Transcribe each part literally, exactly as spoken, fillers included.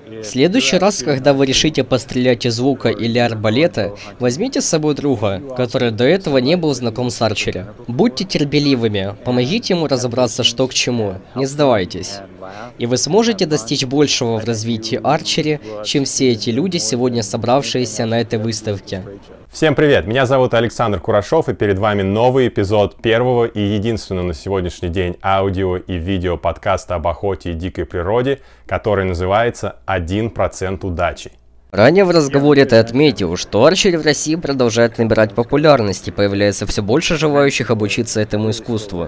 В следующий раз, когда вы решите пострелять из лука или арбалета, возьмите с собой друга, который до этого не был знаком с арчери. Будьте терпеливыми, помогите ему разобраться, что к чему, не сдавайтесь. И вы сможете достичь большего в развитии арчери, чем все эти люди, сегодня собравшиеся на этой выставке. Всем привет! Меня зовут Александр Курашов, и перед вами новый эпизод первого и единственного на сегодняшний день аудио и видео подкаста об охоте и дикой природе, который называется «один процент удачи». Ранее в разговоре ты отметил, что арчери в России продолжает набирать популярность, и появляется все больше желающих обучиться этому искусству.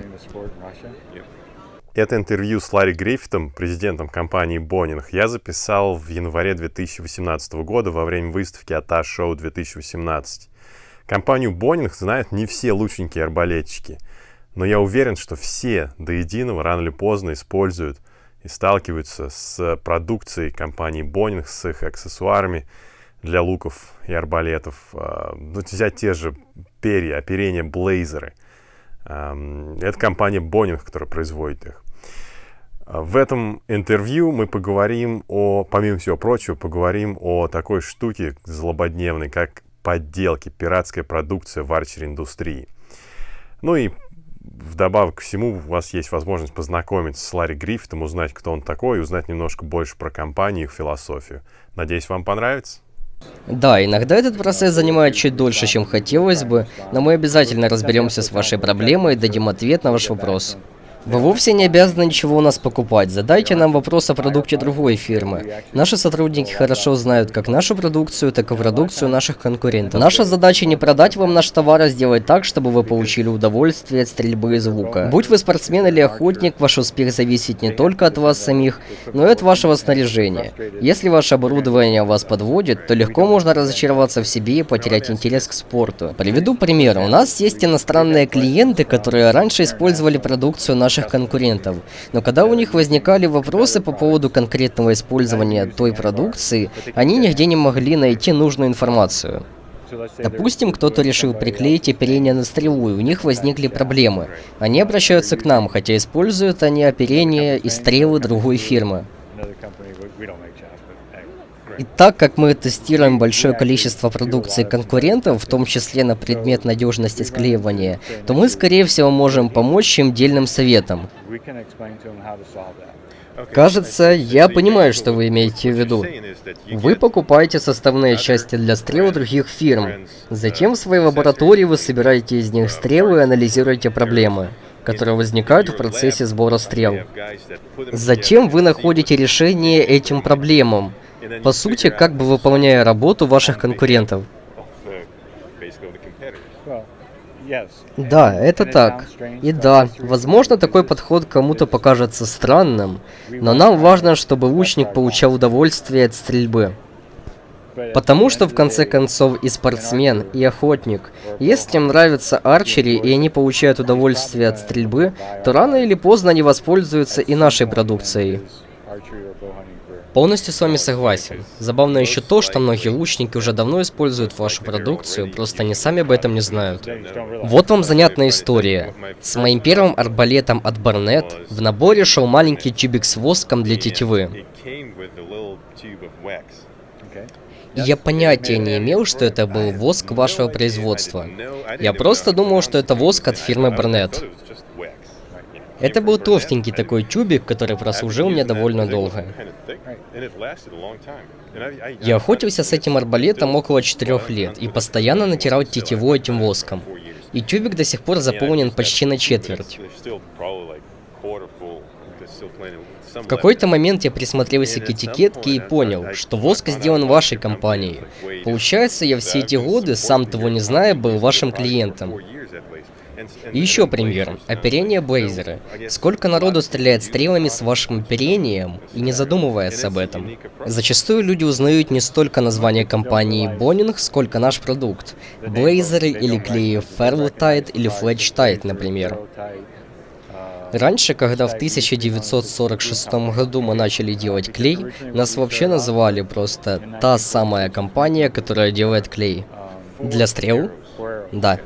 Это интервью с Ларри Гриффитом, президентом компании Boeing, я записал в январе две тысячи восемнадцатого года во время выставки АТА Шоу две тысячи восемнадцать. Компанию Boeing знают не все лучники и арбалетчики, но я уверен, что все до единого рано или поздно используют и сталкиваются с продукцией компании Boeing, с их аксессуарами для луков и арбалетов. Вот взять те же перья, оперения, блейзеры. Это компания Boeing, которая производит их. В этом интервью мы поговорим о, помимо всего прочего, поговорим о такой штуке злободневной, как подделки, пиратская продукция в арчери-индустрии. Ну и вдобавок ко всему у вас есть возможность познакомиться с Ларри Гриффитом, узнать, кто он такой, и узнать немножко больше про компанию и их философию. Надеюсь, вам понравится. Да, иногда этот процесс занимает чуть дольше, чем хотелось бы, но мы обязательно разберемся с вашей проблемой и дадим ответ на ваш вопрос. Вы вовсе не обязаны ничего у нас покупать. Задайте нам вопрос о продукте другой фирмы. Наши сотрудники хорошо знают как нашу продукцию, так и продукцию наших конкурентов. Наша задача не продать вам наш товар, а сделать так, чтобы вы получили удовольствие от стрельбы из лука. Будь вы спортсмен или охотник, ваш успех зависит не только от вас самих, но и от вашего снаряжения. Если ваше оборудование вас подводит, то легко можно разочароваться в себе и потерять интерес к спорту. Приведу пример. У нас есть иностранные клиенты, которые раньше использовали продукцию наших конкурентов. Но когда у них возникали вопросы по поводу конкретного использования той продукции, они нигде не могли найти нужную информацию. Допустим, кто-то решил приклеить оперение на стрелу, и у них возникли проблемы. Они обращаются к нам, хотя используют они оперение и стрелы другой фирмы. И так как мы тестируем большое количество продукции конкурентов, в том числе на предмет надежности склеивания, то мы, скорее всего, можем помочь им дельным советом. Кажется, я понимаю, что вы имеете в виду. Вы покупаете составные части для стрел других фирм. Затем в своей лаборатории вы собираете из них стрелы и анализируете проблемы, которые возникают в процессе сбора стрел. Затем вы находите решение этим проблемам, по сути, как бы выполняя работу ваших конкурентов. Да, это так. И да, возможно, такой подход кому-то покажется странным, но нам важно, чтобы лучник получал удовольствие от стрельбы. Потому что, в конце концов, и спортсмен, и охотник, если им нравится арчери, и они получают удовольствие от стрельбы, то рано или поздно они воспользуются и нашей продукцией. Полностью с вами согласен. Забавно еще то, что многие лучники уже давно используют вашу продукцию, просто они сами об этом не знают. Вот вам занятная история. С моим первым арбалетом от Barnett в наборе шел маленький тюбик с воском для тетивы. И я понятия не имел, что это был воск вашего производства. Я просто думал, что это воск от фирмы Barnett. Это был толстенький такой тюбик, который прослужил мне довольно долго. Я охотился с этим арбалетом около четырех лет и постоянно натирал тетиву этим воском. И тюбик до сих пор заполнен почти на четверть. В какой-то момент я присмотрелся к этикетке и понял, что воск сделан вашей компанией. Получается, я все эти годы, сам того не зная, был вашим клиентом. И еще пример. Оперение блейзеры. Сколько народу стреляет стрелами с вашим оперением и не задумывается об этом. Зачастую люди узнают не столько название компании Boeing, сколько наш продукт. Блейзеры или клеи Fairlight или Fletch-Tite, например. Раньше, когда в тысяча девятьсот сорок шестом году мы начали делать клей, нас вообще называли просто «та самая компания, которая делает клей». Для стрел? Да.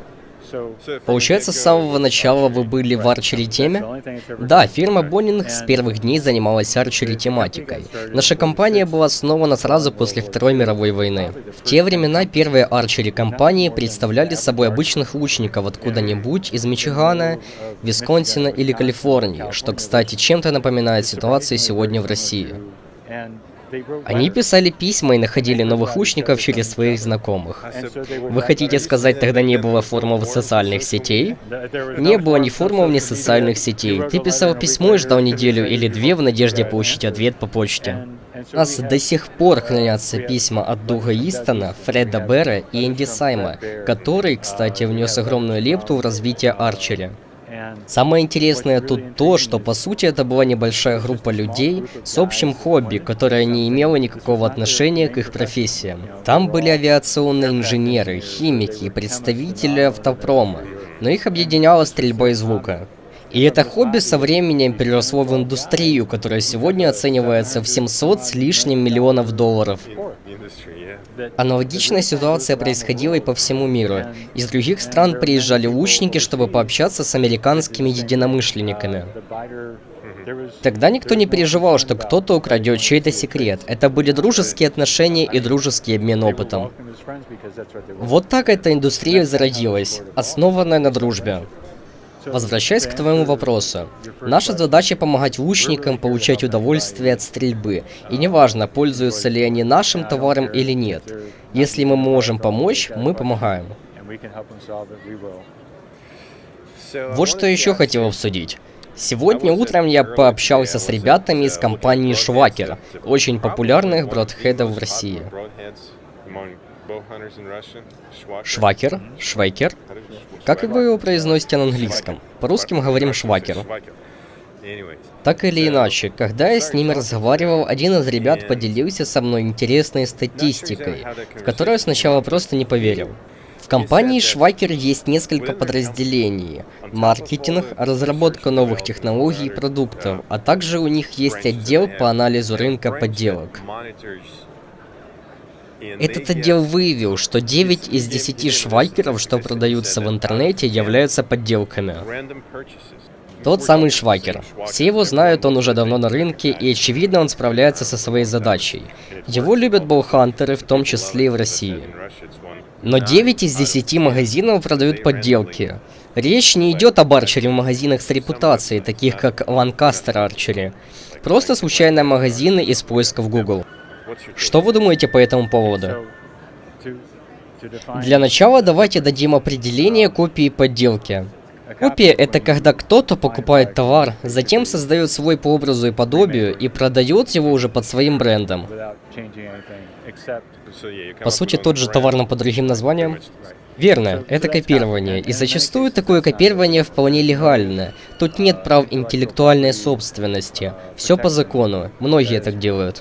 Получается, с самого начала вы были в арчери-теме? Да, фирма Боннинг с первых дней занималась арчери-тематикой. Наша компания была основана сразу после Второй мировой войны. В те времена первые арчери-компании представляли собой обычных лучников откуда-нибудь из Мичигана, Висконсина или Калифорнии, что, кстати, чем-то напоминает ситуацию сегодня в России. Они писали письма и находили новых лучников через своих знакомых. Вы хотите сказать, тогда не было формов социальных сетей? Не было ни формов, ни социальных сетей. Ты писал письмо и ждал неделю или две в надежде получить ответ по почте. У нас до сих пор хранятся письма от Дуга Истона, Фреда Бера и Энди Сайма, который, кстати, внес огромную лепту в развитие арчери. Самое интересное тут то, что по сути это была небольшая группа людей с общим хобби, которое не имело никакого отношения к их профессиям. Там были авиационные инженеры, химики и представители автопрома, но их объединяла стрельба из лука. И это хобби со временем переросло в индустрию, которая сегодня оценивается в семьсот с лишним миллионов долларов. Аналогичная ситуация происходила и по всему миру. Из других стран приезжали лучники, чтобы пообщаться с американскими единомышленниками. Тогда никто не переживал, что кто-то украдет чей-то секрет. Это были дружеские отношения и дружеский обмен опытом. Вот так эта индустрия зародилась, основанная на дружбе. Возвращаясь к твоему вопросу, наша задача помогать лучникам получать удовольствие от стрельбы, и неважно, пользуются ли они нашим товаром или нет. Если мы можем помочь, мы помогаем. Вот что еще хотел обсудить. Сегодня утром я пообщался с ребятами из компании Швакер, очень популярных бродхедов в России. Швакер? Швайкер? Как вы его произносите на английском? По-русски мы говорим Швакер. Так или иначе, когда я с ними разговаривал, один из ребят поделился со мной интересной статистикой, в которую я сначала просто не поверил. В компании Швакер есть несколько подразделений: маркетинг, разработка новых технологий и продуктов, а также у них есть отдел по анализу рынка подделок. Этот отдел выявил, что девять из десяти швайкеров, что продаются в интернете, являются подделками. Тот самый Швакер. Все его знают, он уже давно на рынке, и очевидно, он справляется со своей задачей. Его любят болхантеры, в том числе и в России. Но девять из десяти магазинов продают подделки. Речь не идет об арчере в магазинах с репутацией, таких как Lancaster Archery. Просто случайные магазины из поиска в Google. Что вы думаете по этому поводу? Для начала давайте дадим определение копии подделки. Копия — это когда кто-то покупает товар, затем создает свой по образу и подобию и продает его уже под своим брендом. По сути, тот же товар, но под другим названием? Верно, это копирование, и зачастую такое копирование вполне легальное. Тут нет прав интеллектуальной собственности. Все по закону, многие так делают.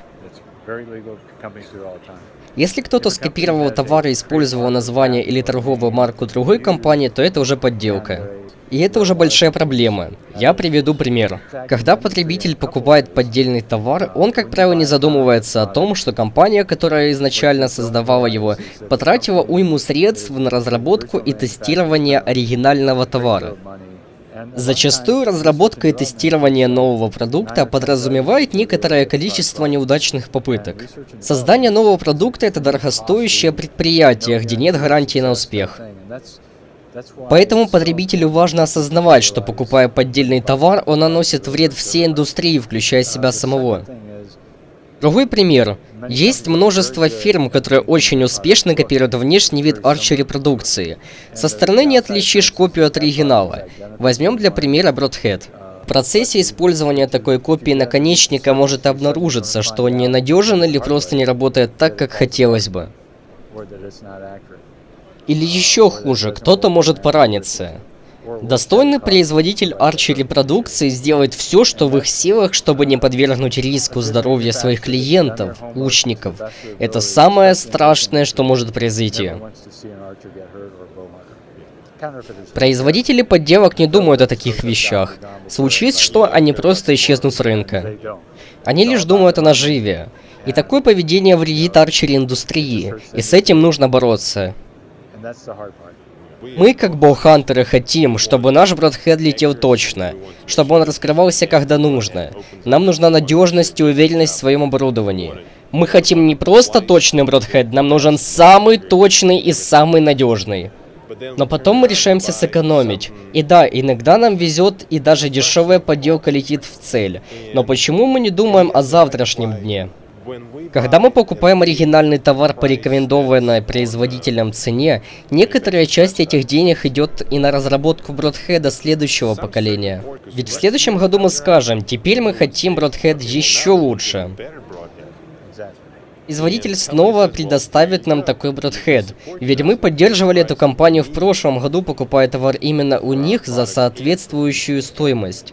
Если кто-то скопировал товар и использовал название или торговую марку другой компании, то это уже подделка. И это уже большая проблема. Я приведу пример. Когда потребитель покупает поддельный товар, он, как правило, не задумывается о том, что компания, которая изначально создавала его, потратила уйму средств на разработку и тестирование оригинального товара. Зачастую разработка и тестирование нового продукта подразумевает некоторое количество неудачных попыток. Создание нового продукта — это дорогостоящее предприятие, где нет гарантии на успех. Поэтому потребителю важно осознавать, что, покупая поддельный товар, он наносит вред всей индустрии, включая себя самого. Другой пример. Есть множество фирм, которые очень успешно копируют внешний вид арчери продукции. Со стороны не отличишь копию от оригинала. Возьмем для примера Broadhead. В процессе использования такой копии наконечника может обнаружиться, что он ненадежен или просто не работает так, как хотелось бы. Или еще хуже, кто-то может пораниться. Достойный производитель арчери продукции сделает все, что в их силах, чтобы не подвергнуть риску здоровья своих клиентов, лучников. Это самое страшное, что может произойти. Производители подделок не думают о таких вещах. Случись что, они просто исчезнут с рынка. Они лишь думают о наживе. И такое поведение вредит арчери индустрии, и с этим нужно бороться. Мы, как боухантеры, хотим, чтобы наш Broadhead летел точно, чтобы он раскрывался когда нужно. Нам нужна надежность и уверенность в своем оборудовании. Мы хотим не просто точный Broadhead, нам нужен самый точный и самый надежный. Но потом мы решаемся сэкономить. И да, иногда нам везет, и даже дешевая подделка летит в цель. Но почему мы не думаем о завтрашнем дне? Когда мы покупаем оригинальный товар по рекомендованной производителям цене, некоторая часть этих денег идет и на разработку Broadhead следующего поколения. Ведь в следующем году мы скажем, теперь мы хотим Broadhead еще лучше. Производитель снова предоставит нам такой Broadhead, ведь мы поддерживали эту компанию в прошлом году, покупая товар именно у них за соответствующую стоимость.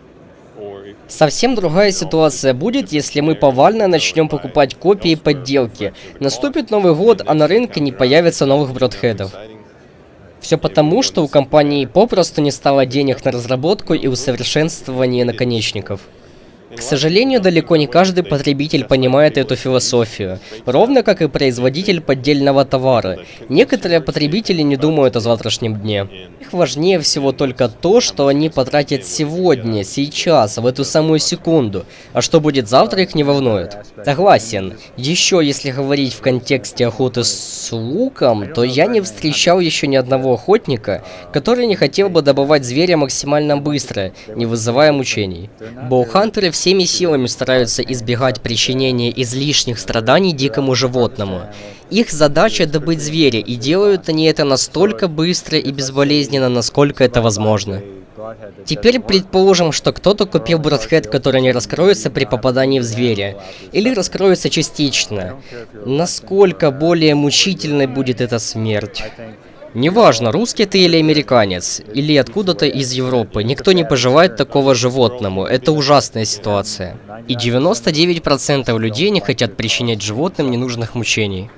Совсем другая ситуация будет, если мы повально начнем покупать копии и подделки. Наступит Новый год, а на рынке не появится новых Broadhead'ов. Все потому, что у компании попросту не стало денег на разработку и усовершенствование наконечников. К сожалению, далеко не каждый потребитель понимает эту философию, ровно как и производитель поддельного товара. Некоторые потребители не думают о завтрашнем дне. Их важнее всего только то, что они потратят сегодня, сейчас, в эту самую секунду, а что будет завтра, их не волнует. Согласен. Еще если говорить в контексте охоты с луком, то я не встречал еще ни одного охотника, который не хотел бы добывать зверя максимально быстро, не вызывая мучений. Боухантеры всеми силами стараются избегать причинения излишних страданий дикому животному. Их задача добыть зверя, и делают они это настолько быстро и безболезненно, насколько это возможно. Теперь предположим, что кто-то купил Broadhead, который не раскроется при попадании в зверя, или раскроется частично. Насколько более мучительной будет эта смерть? Неважно, русский ты или американец, или откуда-то из Европы, никто не пожелает такого животному. Это ужасная ситуация. И девяносто девять процентов людей не хотят причинять животным ненужных мучений.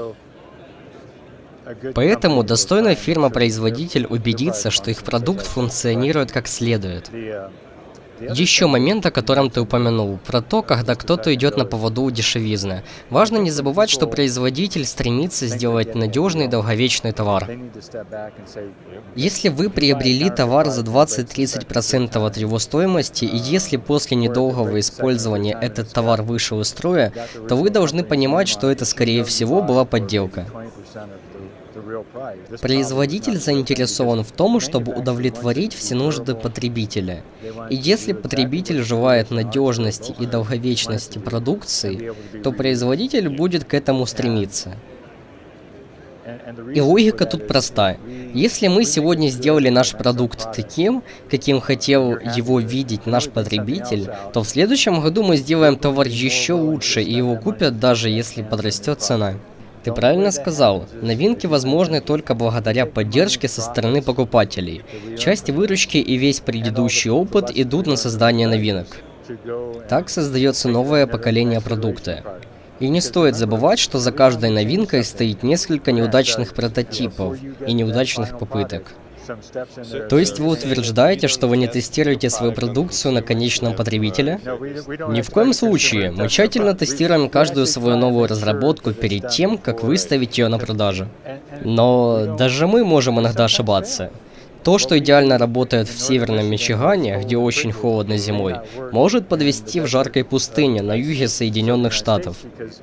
Поэтому достойная фирма-производитель убедится, что их продукт функционирует как следует. Еще момент, о котором ты упомянул, про то, когда кто-то идет на поводу у дешевизны. Важно не забывать, что производитель стремится сделать надежный долговечный товар. Если вы приобрели товар за двадцать-тридцать процентов от его стоимости, и если после недолгого использования этот товар вышел из строя, то вы должны понимать, что это, скорее всего, была подделка. Производитель заинтересован в том, чтобы удовлетворить все нужды потребителя. И если потребитель желает надежности и долговечности продукции, то производитель будет к этому стремиться. И логика тут проста. Если мы сегодня сделали наш продукт таким, каким хотел его видеть наш потребитель, то в следующем году мы сделаем товар еще лучше, и его купят, даже если подрастет цена. Ты правильно сказал, новинки возможны только благодаря поддержке со стороны покупателей. Часть выручки и весь предыдущий опыт идут на создание новинок. Так создается новое поколение продукта. И не стоит забывать, что за каждой новинкой стоит несколько неудачных прототипов и неудачных попыток. То есть вы утверждаете, что вы не тестируете свою продукцию на конечном потребителе? Ни в коем случае. Мы тщательно тестируем каждую свою новую разработку перед тем, как выставить ее на продажу. Но даже мы можем иногда ошибаться. То, что идеально работает в северном Мичигане, где очень холодно зимой, может подвести в жаркой пустыне на юге Соединенных Штатов.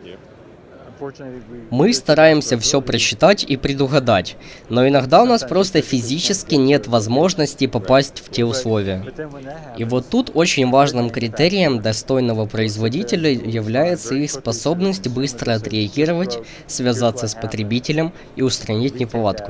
Мы стараемся все просчитать и предугадать, но иногда у нас просто физически нет возможности попасть в те условия. И вот тут очень важным критерием достойного производителя является их способность быстро отреагировать, связаться с потребителем и устранить неполадку.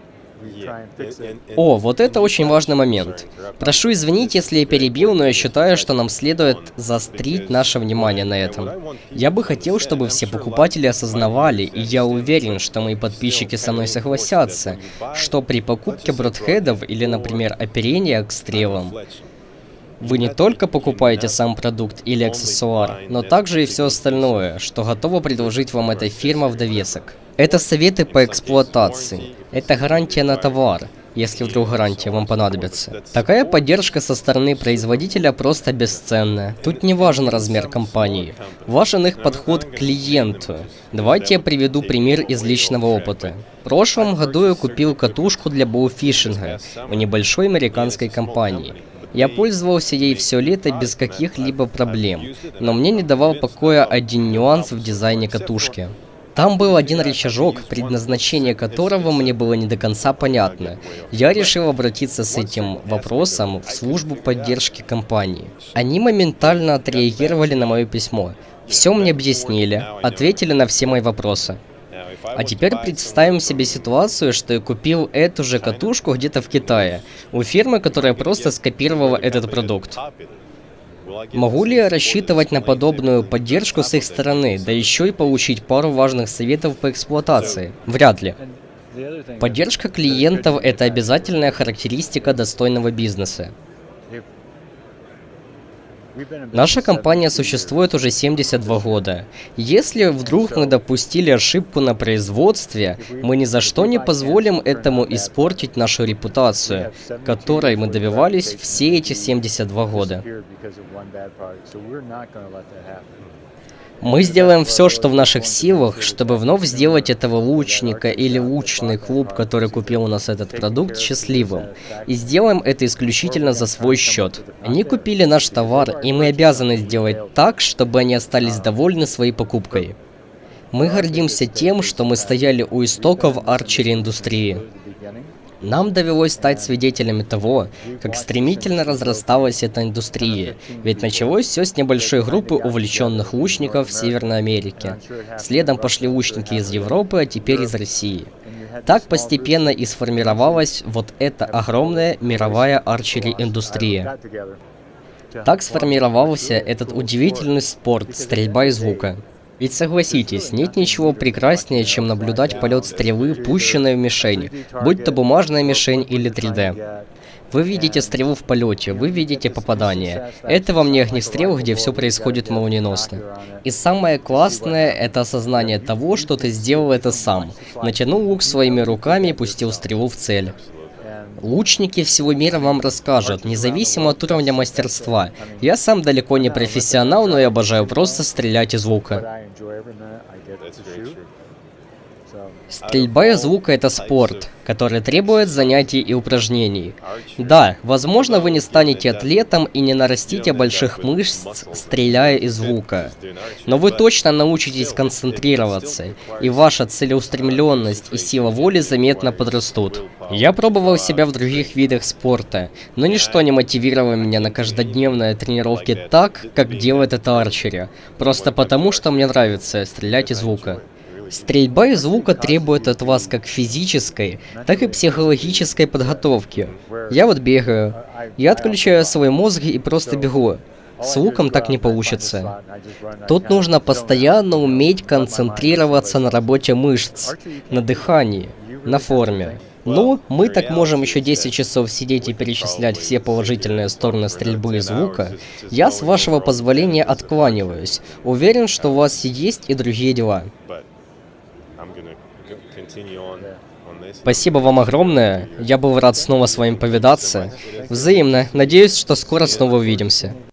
О, вот это очень важный момент. Прошу извинить, если я перебил, но я считаю, что нам следует заострить наше внимание на этом. Я бы хотел, чтобы все покупатели осознавали, и я уверен, что мои подписчики со мной согласятся, что при покупке Broadhead'ов или, например, оперения к стрелам, вы не только покупаете сам продукт или аксессуар, но также и все остальное, что готова предложить вам эта фирма в довесок. Это советы по эксплуатации, это гарантия на товар, если вдруг гарантия вам понадобится. Такая поддержка со стороны производителя просто бесценная. Тут не важен размер компании, важен их подход к клиенту. Давайте я приведу пример из личного опыта. В прошлом году я купил катушку для боуфишинга у небольшой американской компании. Я пользовался ей все лето без каких-либо проблем, но мне не давал покоя один нюанс в дизайне катушки. Там был один рычажок, предназначение которого мне было не до конца понятно. Я решил обратиться с этим вопросом в службу поддержки компании. Они моментально отреагировали на мое письмо. Все мне объяснили, ответили на все мои вопросы. А теперь представим себе ситуацию, что я купил эту же катушку где-то в Китае, у фирмы, которая просто скопировала этот продукт. Могу ли я рассчитывать на подобную поддержку с их стороны, да еще и получить пару важных советов по эксплуатации? Вряд ли. Поддержка клиентов – это обязательная характеристика достойного бизнеса. Наша компания существует уже семьдесят два года. Если вдруг мы допустили ошибку на производстве, мы ни за что не позволим этому испортить нашу репутацию, которой мы добивались все эти семьдесят два года. Мы сделаем все, что в наших силах, чтобы вновь сделать этого лучника или лучный клуб, который купил у нас этот продукт, счастливым. И сделаем это исключительно за свой счет. Они купили наш товар, и мы обязаны сделать так, чтобы они остались довольны своей покупкой. Мы гордимся тем, что мы стояли у истоков арчери-индустрии. Нам довелось стать свидетелями того, как стремительно разрасталась эта индустрия, ведь началось все с небольшой группы увлеченных лучников в Северной Америке. Следом пошли лучники из Европы, а теперь из России. Так постепенно и сформировалась вот эта огромная мировая арчери-индустрия. Так сформировался этот удивительный спорт – стрельба из лука. Ведь согласитесь, нет ничего прекраснее, чем наблюдать полет стрелы, пущенной в мишень, будь то бумажная мишень или три дэ. Вы видите стрелу в полете, вы видите попадание. Это вам не огнестрел, где все происходит молниеносно. И самое классное — это осознание того, что ты сделал это сам. Натянул лук своими руками и пустил стрелу в цель. Лучники всего мира вам расскажут, независимо от уровня мастерства. Я сам далеко не профессионал, но я обожаю просто стрелять из лука. Стрельба из лука — это спорт, который требует занятий и упражнений. Да, возможно, вы не станете атлетом и не нарастите больших мышц, стреляя из лука. Но вы точно научитесь концентрироваться, и ваша целеустремленность и сила воли заметно подрастут. Я пробовал себя в других видах спорта, но ничто не мотивировало меня на каждодневные тренировки так, как делает это арчери. Просто потому, что мне нравится стрелять из лука. Стрельба из лука требует от вас как физической, так и психологической подготовки. Я вот бегаю. Я отключаю свой мозг и просто бегу. С луком так не получится. Тут нужно постоянно уметь концентрироваться на работе мышц, на дыхании, на форме. Ну, мы так можем еще десять часов сидеть и перечислять все положительные стороны стрельбы из лука. Я, с вашего позволения, откланиваюсь. Уверен, что у вас есть и другие дела. Спасибо вам огромное. Я был рад снова с вами повидаться. Взаимно. Надеюсь, что скоро снова увидимся.